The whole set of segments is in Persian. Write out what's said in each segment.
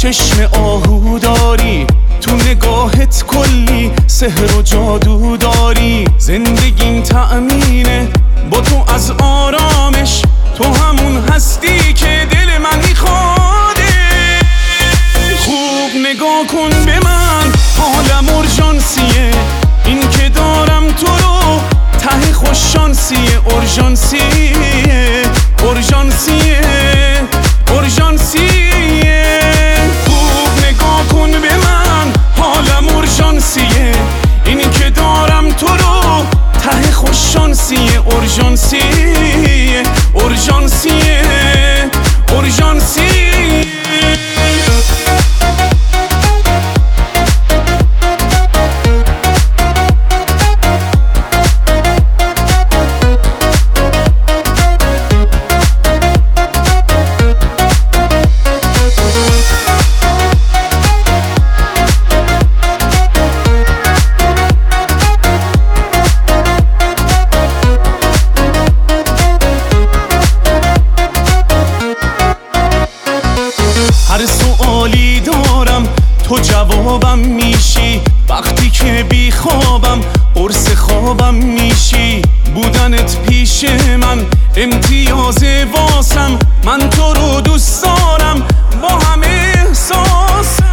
چشم آهو داری، تو نگاهت کلی سحر و جادو داری. زندگیم تأمینه با تو از آرامش، تو همون هستی که دل من میخواده. خوب نگاه کن به من، حالم اورژانسیه، این که دارم تو رو ته خوششانسیه. اورژانسیه اورژانسیه اورژانسیه. خوب نگاه کن به من، حالم اورژانسیه، این که دارم تو رو ته خوششانسیه. اورژانسیه اورژانسیه اورژانسیه. هر سوالی دارم تو جوابم میشی، وقتی که بی خوابم قرص خوابم میشی. بودنت پیش من امتیاز واسم، من تو رو دوست دارم با همه احساسم.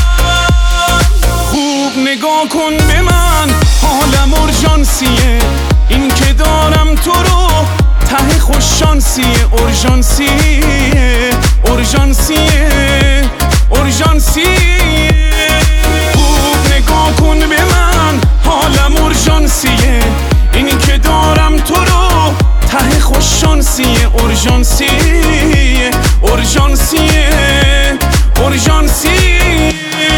خوب نگاه کن به من، حالم اورژانسیه، این که دارم تو رو ته خوششانسیه. اورژانسیه اورژانسیه اورژانسیه. خوب نگاه کن به من، حالم اورژانسیه، این که دارم تو رو ته خوششانسیه. اورژانسیه اورژانسیه اورژانسیه.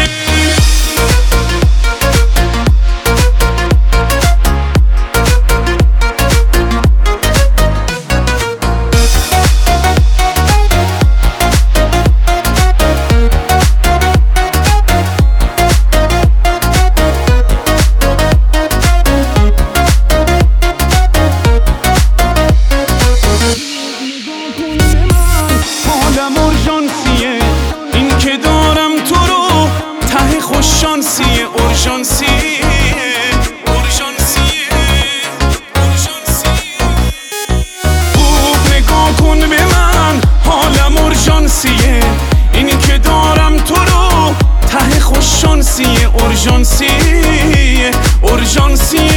این که دارم تو رو ته خوششانسیه. اورژانسیه اورژانسیه اورژانسیه. خوب نگاه کن به من، حالم اورژانسیه، این که دارم تو رو ته خوششانسیه. اورژانسیه اورژانسیه